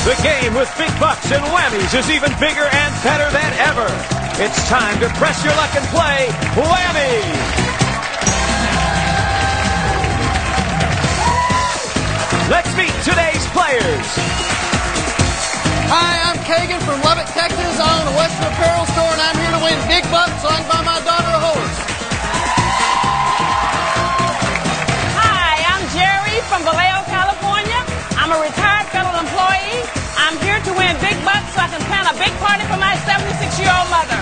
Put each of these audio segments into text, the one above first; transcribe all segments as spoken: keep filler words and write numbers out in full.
The game with big bucks and whammies is even bigger and better than ever. It's time to press your luck and play Whammy. Let's meet today's players. Hi, I'm Kagan from Lubbock, Texas. I own a Western apparel store, and I'm here to win big bucks so I can buy my daughter a horse. Hi, I'm Jerry from Vallejo, California. I'm a retired federal employee. I'm here to win big bucks so I can plan a big party for my seventy-six-year-old mother.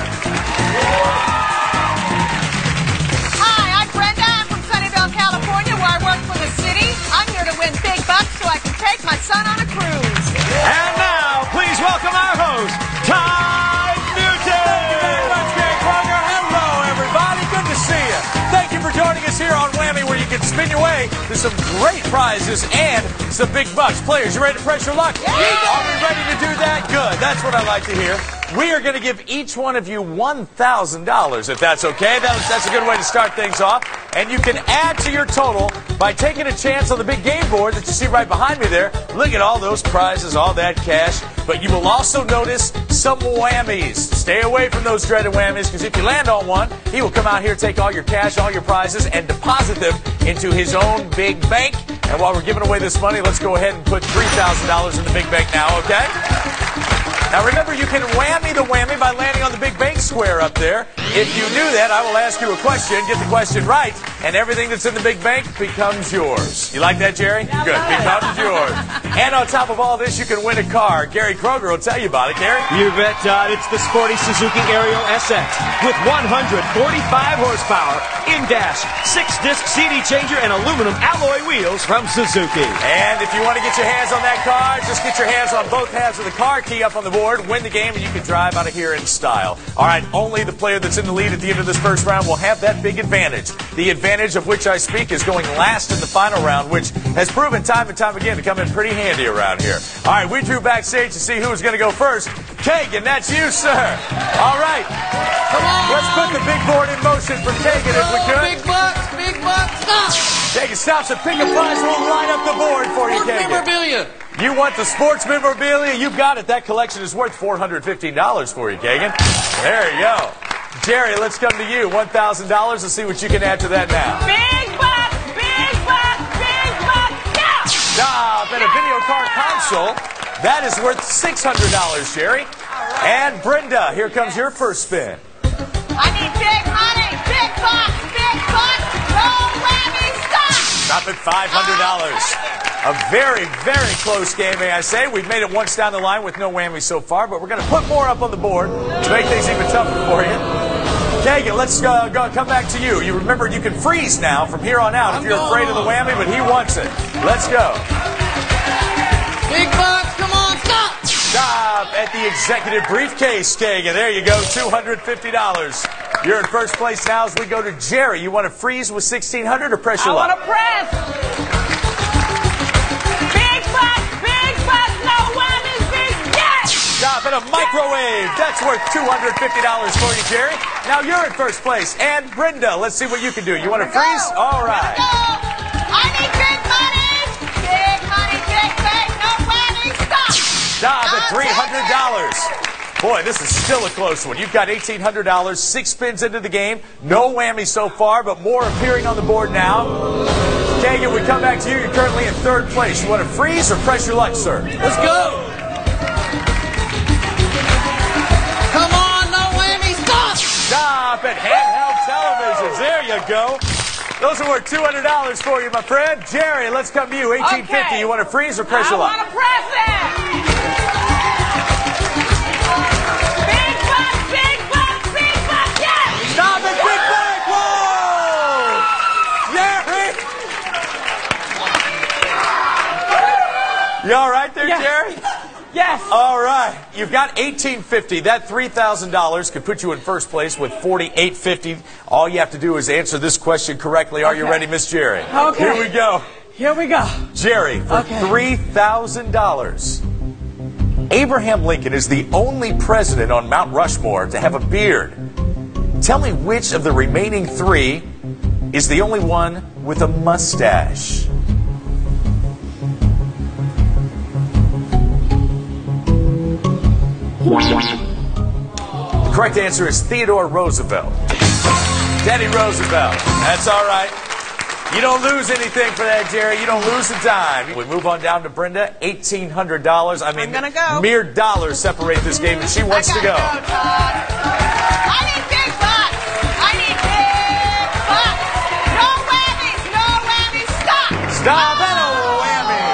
Hi, I'm Brenda. I'm from Sunnyvale, California, where I work for the city. I'm here to win big bucks so I can take my son on a cruise. And now, please welcome our host, Todd Newton. Thank you very much, Gary Kroger. Hello, everybody. Good to see you. Thank you for joining us here on Whammy, where you can spin your way to some great prizes and some big bucks. Players, you ready to press your luck? Yeah. Are we ready to do that? Good. That's what I like to hear. We are going to give each one of you one thousand dollars, if that's okay. That, that's a good way to start things off. And you can add to your total by taking a chance on the big game board that you see right behind me there. Look at all those prizes, all that cash. But you will also notice some whammies. Stay away from those dreaded whammies, because if you land on one, he will come out here, take all your cash, all your prizes, and deposit them into his own big bank. And while we're giving away this money, let's go ahead and put three thousand dollars in the big bank now, okay? Now remember, you can whammy the whammy by landing on the big bank square up there. If you do that, I will ask you a question, get the question right, and everything that's in the big bank becomes yours. You like that, Jerry? Good. Becomes yours. And on top of all this, you can win a car. Gary Kroger will tell you about it. Gary? You bet, Todd. It's the sporty Suzuki Ariel S X with one hundred forty-five horsepower, in-dash, six-disc C D changer, and aluminum alloy wheels from Suzuki. And if you want to get your hands on that car, just get your hands on both halves of the car, key up on the board, win the game, and you can drive out of here in style. All right, only the player that's in the lead at the end of this first round will have that big advantage. The advantage of which I speak is going last in the final round, which has proven time and time again to come in pretty handy around here. All right, we drew backstage to see who was going to go first. Kagan, that's you, sir. All right. Come on. Let's put the big board in motion for Kagan if we could. Big bucks, big bucks, stop. Kagan stops and pick a prize. We'll line up the board for you, Sports Kagan. memorabilia. You want the sports memorabilia? You got it. That collection is worth four hundred fifteen dollars for you, Kagan. There you go. Jerry, let's come to you. one thousand dollars. Let's see what you can add to that now. Big bucks, big bucks, big bucks, yeah! Stop. And a video car console. That is worth six hundred dollars, Jerry. And Brenda, here comes your first spin. I need big money, big bucks, big bucks, no whammy, stop! Stop at five hundred dollars. A very, very close game, may I say. We've made it once down the line with no whammy so far, but we're going to put more up on the board to make things even tougher for you. Kagan, let's uh, go, come back to you. You remember you can freeze now from here on out if you're afraid of the whammy, but he wants it. Let's go. Big bucks, come on, stop. Stop at the executive briefcase, Kagan. There you go, two hundred fifty dollars. You're in first place now as we go to Jerry. You want to freeze with sixteen hundred dollars or press your I luck? want to press. Big bucks, big bucks, no whammies, big yes! Stop at a microwave. That's worth two hundred fifty dollars for you, Jerry. Now you're in first place. And Brenda, let's see what you can do. You want to freeze? All right. Go! I need big money, big money, big bang, no whammy, stop! Stop at three hundred dollars. Boy, this is still a close one. You've got eighteen hundred dollars, six spins into the game. No whammy so far, but more appearing on the board now. Kagan, we come back to you. You're currently in third place. You want to freeze or press your luck, sir? Let's go. Come on, no whammy, stop. Stop at handheld televisions. There you go. Those are worth two hundred dollars for you, my friend. Jerry, let's come to you. eighteen fifty. Okay. You want to freeze or press I your luck? want to press it. Big bucks, big bucks, big bucks, yes! Stop at Big Bang! Whoa! Jerry! You all right there, Yes. Jerry? Yes. All right. You've got eighteen fifty. That three thousand dollars could put you in first place with forty-eight fifty. All you have to do is answer this question correctly. Are you Okay. ready, Miss Jerry? Okay. Here we go. Here we go. Jerry, for Okay. three thousand dollars, Abraham Lincoln is the only president on Mount Rushmore to have a beard. Tell me which of the remaining three is the only one with a mustache. The correct answer is Theodore Roosevelt. Teddy Roosevelt. That's all right. You don't lose anything for that, Jerry. You don't lose a dime. We move on down to Brenda. eighteen hundred dollars. I mean, I'm gonna go. mere dollars separate this game, and she wants I to go. gotta go, Todd. I need big bucks. I need big bucks. No whammies. No whammies. Stop. Stop and a whammy.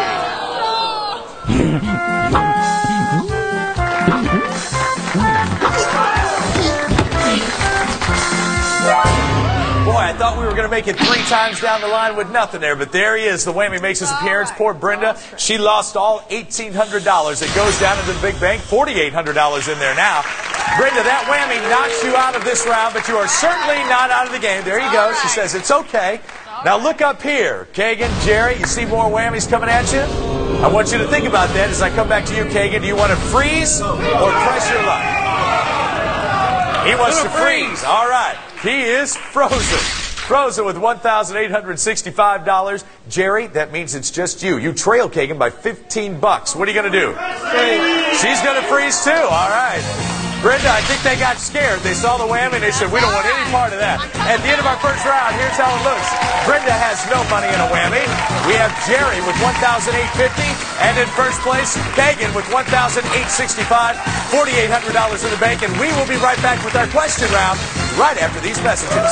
Boy, I thought we were going to make it three times down the line with nothing there, but there he is. The whammy makes his appearance. Poor Brenda. She lost all eighteen hundred dollars. It goes down into the big bank. forty-eight hundred dollars in there now. Brenda, that whammy knocks you out of this round, but you are certainly not out of the game. There you go. She says it's okay. Now look up here. Kagan, Jerry, you see more whammies coming at you? I want you to think about that as I come back to you, Kagan. Do you want to freeze or press your luck? He wants to freeze. All right. He is frozen. Frozen with one thousand eight hundred sixty-five dollars. Jerry, that means it's just you. You trail Kagan by fifteen bucks. What are you going to do? Freeze. She's going to freeze too. All right. Brenda, I think they got scared. They saw the whammy and they said, we don't want any part of that. At the end of our first round, here's how it looks. Brenda has no money in a whammy. We have Jerry with one thousand eight hundred fifty dollars. And in first place, Kagan with one thousand eight hundred sixty-five dollars. forty-eight hundred dollars in the bank. And we will be right back with our question round right after these messages.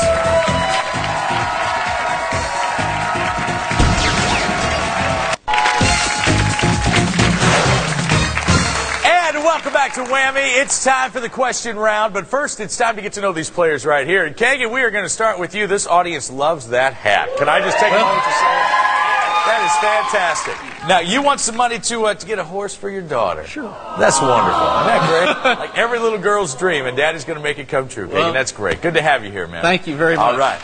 Welcome back to Whammy. It's time for the question round, but first it's time to get to know these players right here. And Kagan, we are going to start with you. This audience loves that hat. Can I just take a moment to say that? That is fantastic. Now, you want some money to uh, to get a horse for your daughter. Sure. That's wonderful. Isn't that great? Like every little girl's dream, and Daddy's going to make it come true. Kagan, well, that's great. Good to have you here, man. Thank you very much. All right.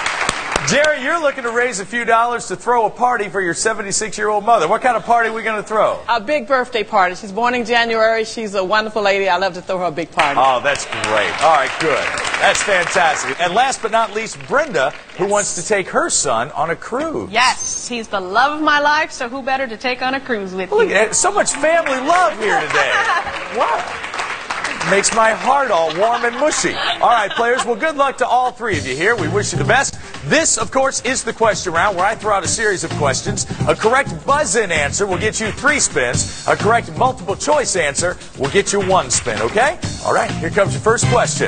Jerry, you're looking to raise a few dollars to throw a party for your seventy-six-year-old mother. What kind of party are we going to throw? A big birthday party. She's born in January. She's a wonderful lady. I love to throw her a big party. Oh, that's great. All right, good. That's fantastic. And last but not least, Brenda, who yes. wants to take her son on a cruise. Yes, he's the love of my life, so who better to take on a cruise with Look you? at so much family love here today. Wow. Makes my heart all warm and mushy. All right, players, well, good luck to all three of you here. We wish you the best. This, of course, is the question round where I throw out a series of questions. A correct buzz-in answer will get you three spins. A correct multiple-choice answer will get you one spin, okay? All right, here comes your first question.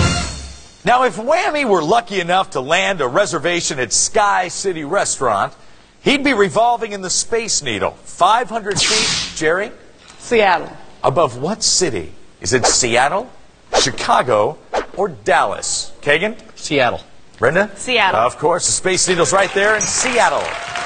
Now, if Whammy were lucky enough to land a reservation at Sky City Restaurant, he'd be revolving in the Space Needle. five hundred feet, Jerry? Seattle. Above what city? Is it Seattle, Chicago, or Dallas? Kagan? Seattle. Brenda? Seattle. Of course, the Space Needle's right there in Seattle.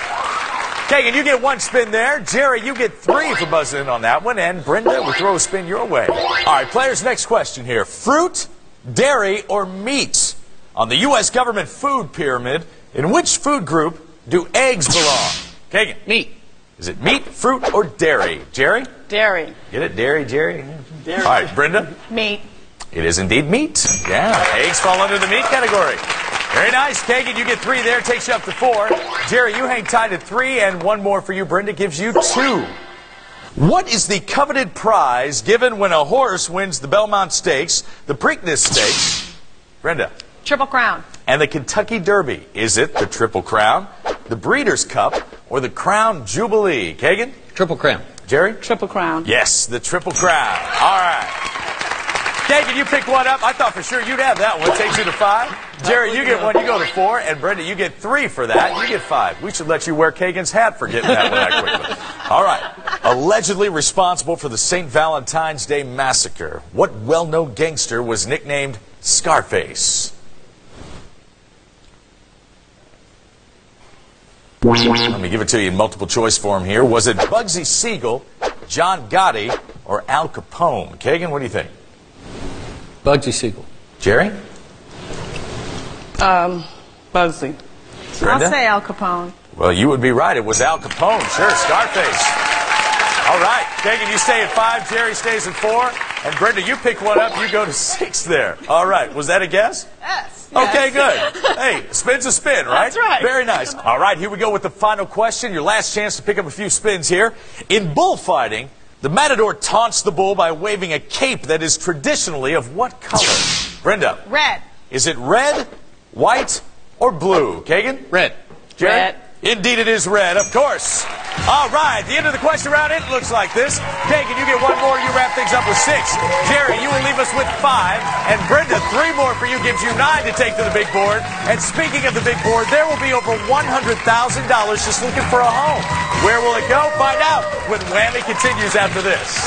Kagan, you get one spin there. Jerry, you get three for buzzing in on that one. And Brenda, we throw a spin your way. All right, players, next question here. Fruit, dairy, or meat? On the U S government food pyramid, in which food group do eggs belong? Kagan? Meat. Is it meat, fruit, or dairy? Jerry? Dairy. Get it? Dairy, Jerry? Dairy. All right, Brenda? Meat. It is indeed meat. Yeah, eggs fall under the meat category. Very nice. Kagan, you get three there. Takes you up to four. Jerry, you hang tight at three, and one more for you. Brenda gives you two. What is the coveted prize given when a horse wins the Belmont Stakes, the Preakness Stakes? Brenda? Triple Crown. And the Kentucky Derby. Is it the Triple Crown, the Breeders' Cup, or the Crown Jubilee? Kagan? Triple Crown. Jerry? Triple Crown. Yes, the Triple Crown. All right. Kagan, you pick one up. I thought for sure you'd have that one. Takes you to five. Jerry, you get one. You go to four. And Brenda, you get three for that. You get five. We should let you wear Kagan's hat for getting that one that quickly. All right. Allegedly responsible for the Saint Valentine's Day Massacre, what well-known gangster was nicknamed Scarface? Let me give it to you in multiple choice form here. Was it Bugsy Siegel, John Gotti, or Al Capone? Kagan, what do you think? Bugsy Siegel. Jerry? Um, Bugsy. Brenda? I'll say Al Capone. Well, you would be right. It was Al Capone. Sure, Scarface. All right. Kagan, you stay at five. Jerry stays at four. And Brenda, you pick one up. You go to six there. All right. Was that a guess? Yes. Okay, good. Hey, spin's a spin, right? That's right. Very nice. All right, here we go with the final question. Your last chance to pick up a few spins here. In bullfighting, The matador taunts the bull by waving a cape that is traditionally of what color? Brenda. Red. Is it red, white, or blue? Kagan? Red. Jerry? Red. Indeed it is red, of course. All right, the end of the question round, it looks like this. Kagan, you get one more, you wrap things up with six. Jerry, you will leave us with five. And Brenda, three more for you gives you nine to take to the big board. And speaking of the big board, there will be over one hundred thousand dollars just looking for a home. Where will it go? Find out when Whammy continues after this.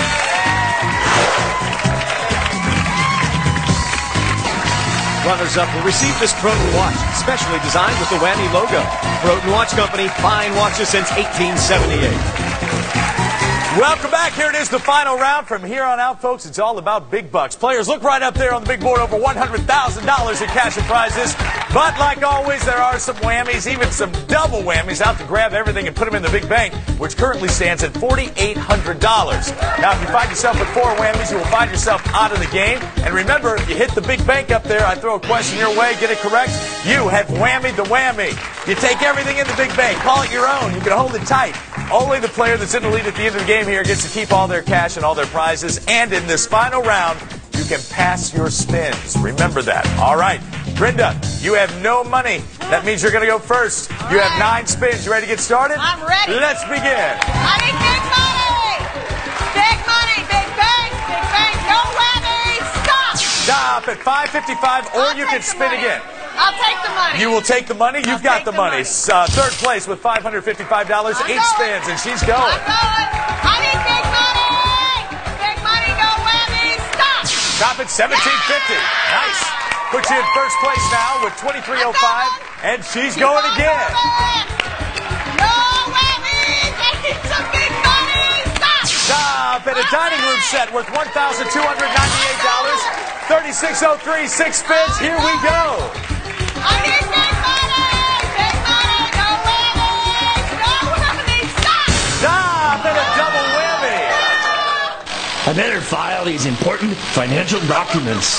Runners-up will receive this Croton watch, specially designed with the Whammy logo. Croton Watch Company, fine watches since eighteen seventy-eight. Welcome back. Here it is, the final round. From here on out, folks, it's all about big bucks. Players, look right up there on the big board, over one hundred thousand dollars in cash and prizes. But like always, there are some whammies, even some double whammies, out to grab everything and put them in the big bank, which currently stands at four thousand eight hundred dollars. Now, if you find yourself with four whammies, you will find yourself out of the game. And remember, if you hit the big bank up there, I throw a question your way, get it correct, you have whammied the whammy. You take everything in the big bank, call it your own, you can hold it tight. Only the player that's in the lead at the end of the game here gets to keep all their cash and all their prizes. And in this final round, you can pass your spins. Remember that. All right. Brenda, you have no money. That means you're going to go first. You have nine spins. You ready to get started? I'm ready. Let's begin. I need big money. Big money, big bank, big bank, no whammy. Stop. Stop at five fifty-five, or I'll you take can the spin money. again. I'll take the money. You will take the money. You've I'll got take the the money. money. Uh, third place with five hundred fifty-five dollars, I'm eight going. spins, and she's going. I'm going. I need big money. Big money, no whammy. Stop. Stop at seventeen fifty. Nice. Put you in first place now with twenty-three oh five, and she's going again. No whammies. I need some big money. Stop. Stop at a dining room set worth one thousand two hundred ninety-eight dollars. thirty-six oh three, six spins. Here we go. I need big money. Big money, no whammies. No whammies. Stop. Stop at a double whammy. I better file these important financial documents.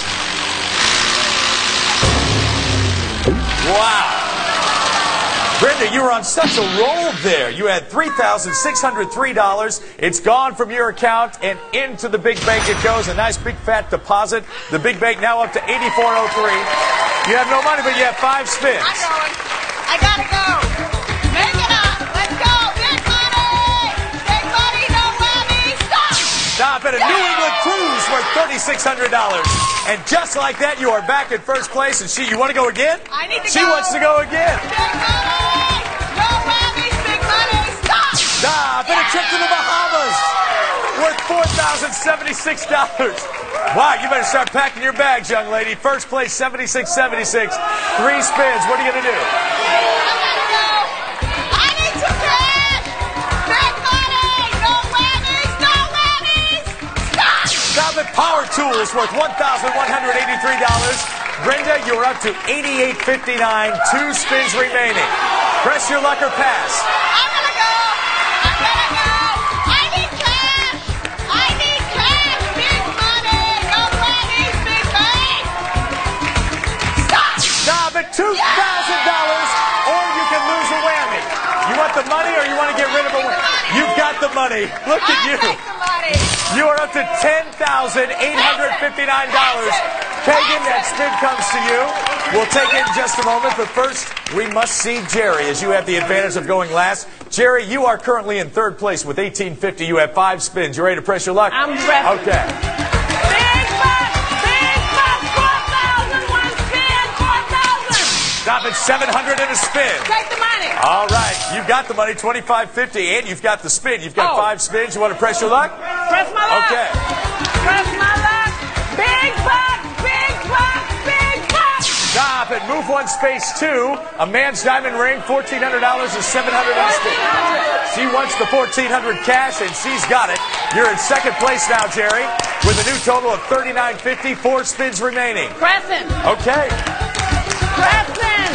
Wow. Brenda, you were on such a roll there. You had three thousand six hundred three dollars. It's gone from your account and into the big bank it goes. A nice big fat deposit. The big bank now up to eighty-four oh three. You have no money, but you have five spins. I'm going. I gotta go. Make it up. Let's go. Big money. Big money, no whammy. Stop. Stop at a New England cruise worth thirty-six hundred dollars. And just like that, you are back in first place. And she, you want to go again? I need to she go. She wants to go again. Big money. No whammies. Big money. Stop. Stop at a trip to the Bahamas worth four thousand seventy-six dollars. Wow, you better start packing your bags, young lady. First place, seventy-six seventy-six. Three spins. What are you going to do? I gotta go. I need some cash. Big money. No whammies. No whammies. Stop. Stop at Power Tools worth one thousand one hundred eighty-three dollars. Brenda, you're up to eighty-eight fifty-nine. Two spins remaining. Press your luck or pass. I'm gonna go. I'm gonna go. I need cash. I need cash. Big money. No whammies. Big bank. Stop. Stop at two thousand dollars, or you can lose a whammy. You want the money, or you want to get rid of a whammy? You've got the money. Look at I'll you. take the money. You are up to ten thousand eight hundred fifty-nine dollars. Kagan, that spin comes to you. We'll take it in just a moment, but first, we must see Jerry, as you have the advantage of going last. Jerry, you are currently in third place with eighteen fifty. You have five spins. You ready to press your luck? I'm ready. Okay. Big bucks, big bucks, four thousand, one spin, four thousand. Stop at seven hundred and a spin. Take the money. All right, you've got the money, twenty-five fifty, and you've got the spin. You've got Oh. five spins. You want to press your luck? Press my luck. Okay. Press my luck. Big bucks, big bucks, big bucks. Stop at move one space two. A man's diamond ring, fourteen hundred dollars is seven hundred on a spin. She wants the fourteen hundred cash, and she's got it. You're in second place now, Jerry, with a new total of thirty-nine fifty. Four spins remaining. Pressing, Okay. pressing.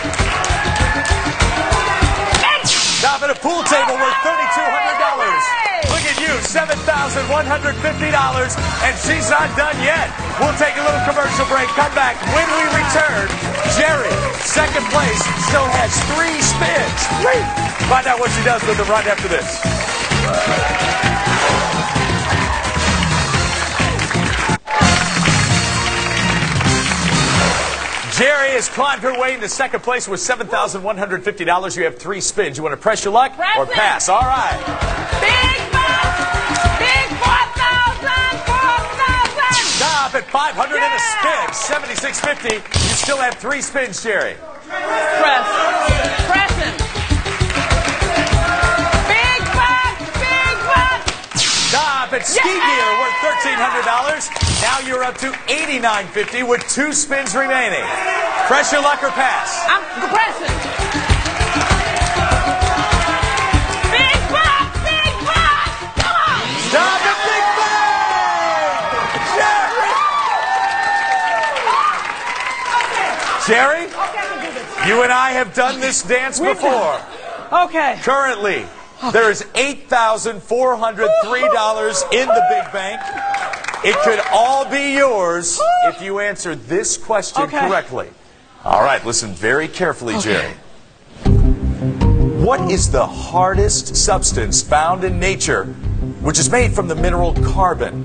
Stop at a pool table worth thirty-two hundred dollars. Look at you, seven thousand one hundred fifty dollars, and she's not done yet. We'll take a little commercial break, come back. When we return, Jerry, second place, still has three spins. Find out what she does with them right after this. Jerry has climbed her way into second place with seven thousand one hundred fifty dollars. You have three spins. You want to press your luck or Press it. pass? All right. Big bucks! Big four thousand! four thousand! Stop at five hundred and a Yeah. spin. seventy-six fifty. You still have three spins, Jerry. Press. Pressing. Big bucks! Big bucks! Stop at ski Yeah. gear worth thirteen hundred dollars. Now you're up to eighty-nine fifty with two spins remaining. Press your luck or pass. I'm pressing. Big bucks! Big bucks! Come on! Stop at Big Bang! Jerry? Jerry, you and I have done this dance before. Okay. Currently, there is eight thousand four hundred three dollars in the Big Bank. It could all be yours if you answer this question Okay. correctly. All right, listen very carefully, Jerry. What is the hardest substance found in nature, which is made from the mineral carbon?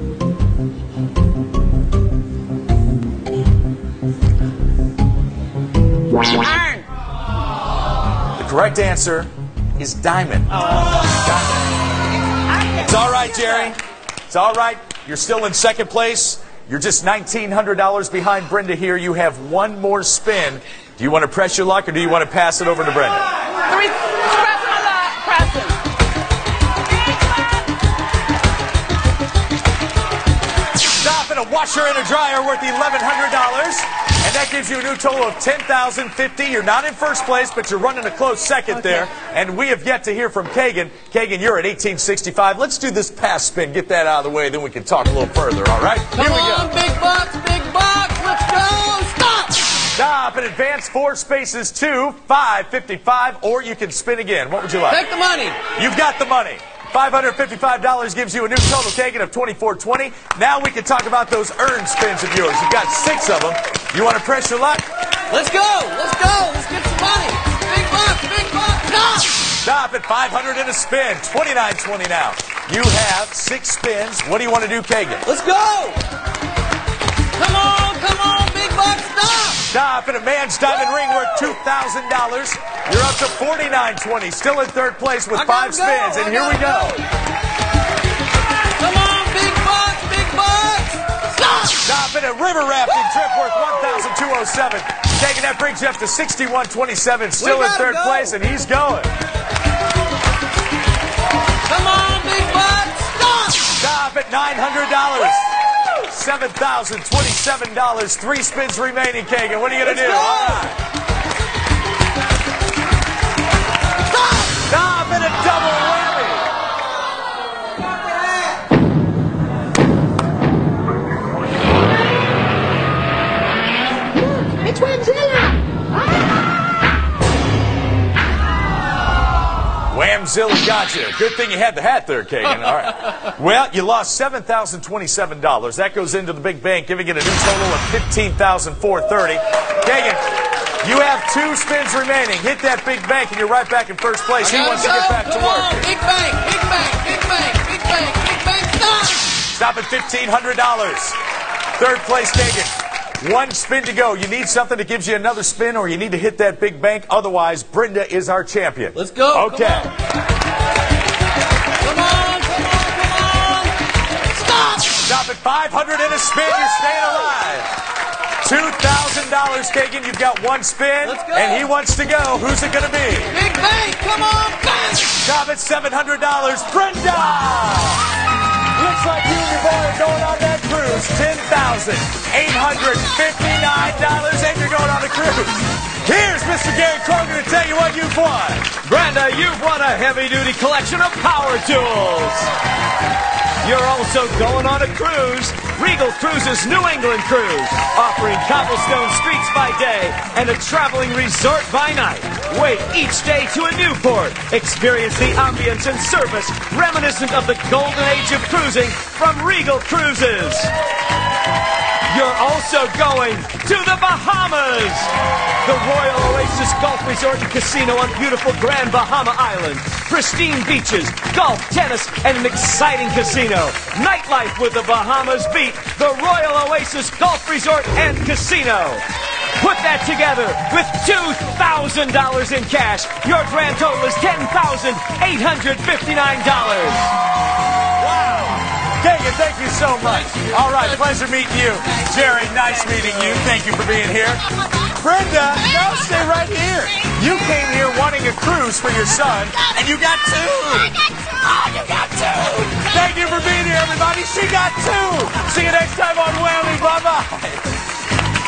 Iron. The correct answer is diamond. It's all right, Jerry. It's all right. You're still in second place. You're just nineteen hundred dollars behind Brenda here. You have one more spin. Do you want to press your luck or do you want to pass it over to Brenda? Three. Press my luck. Pressing. Stop at a washer and a dryer worth eleven hundred dollars. And that gives you a new total of ten thousand fifty. You're not in first place, but you're running a close second Okay. there. And we have yet to hear from Kagan. Kagan, you're at eighteen sixty-five. Let's do this pass spin. Get that out of the way, then we can talk a little further, all right? Come Here we on, go. big bucks, big bucks. Let's go. Stop. Stop and advance four spaces to five fifty-five, or you can spin again. What would you like? Take the money. You've got the money. five hundred fifty-five dollars gives you a new total, Kagan, of twenty-four twenty. Now we can talk about those earned spins of yours. You've got six of them. You want to press your luck? Let's go. Let's go. Let's get some money. Big bucks, big bucks. Stop. Stop at five hundred and a spin. twenty-nine twenty now. You have six spins. What do you want to do, Kagan? Let's go. Come on, come on, big bucks. Stop. Stop at a man's diamond ring worth two thousand dollars. You're up to forty-nine twenty. Still in third place with I five gotta go. spins. And I here we go. gotta Come on, big bucks, big bucks. Stop. Stop at a river rafting trip worth one thousand two hundred seven. Taking that brings you up to sixty-one twenty-seven. Still We in gotta third go. place, and he's going. Come on, big bucks. Stop. Stop at nine hundred dollars. seven thousand twenty-seven dollars. Three spins remaining, Kagan. What are you going to do? Let's go. All right. Stop. Stop at a double whammy. It's Whamzilla! Whamzilla got you. Good thing you had the hat there, Kagan. All right. Well, you lost seven thousand twenty-seven dollars. That goes into the big bank, giving it a new total of fifteen thousand four hundred thirty dollars. Kagan, you have two spins remaining. Hit that big bank, and you're right back in first place. He Gotta wants to go. get back to Come work. on, big bank, big bank, big bank, big bank, big bank. Stop. Stop at fifteen hundred dollars. Third place, Kagan. One spin to go. You need something that gives you another spin, or you need to hit that big bank. Otherwise, Brenda is our champion. Let's go. Okay. Come on, come on, come on. Stop. Stop at five hundred and a spin. You're staying alive. two thousand dollars, Kagan. You've got one spin, Let's go. and he wants to go. Who's it going to be? Big bank, come on, bank. Stop at seven hundred dollars. Brenda! Looks like you and your boy are going on that cruise. ten thousand eight hundred fifty-nine dollars, and you're going on a cruise. Here's Mister Gary Kroger to tell you what you've won. Brenda, you've won a heavy-duty collection of power tools. You're also going on a cruise. Regal Cruises New England Cruise, offering cobblestone streets by day and a traveling resort by night. Wait each day to a new port. Experience the ambience and service reminiscent of the golden age of cruising from Regal Cruises. You're also going to the Bahamas. The Royal Oasis Golf Resort and Casino on beautiful Grand Bahama Island. Pristine beaches, golf, tennis, and an exciting casino. Nightlife with the Bahamas beat the Royal Oasis Golf Resort and Casino. Put that together with two thousand dollars in cash. Your grand total is ten thousand eight hundred fifty-nine dollars. Wow. Kagan, thank you so much. All right, pleasure meeting you. Jerry, nice meeting you. Thank you for being here. Brenda, no, stay right here. You came here wanting a cruise for your son, and you got two. I got two. Oh, you got two. Thank you for being here, everybody. She got two. See you next time on Whammy. Bye-bye.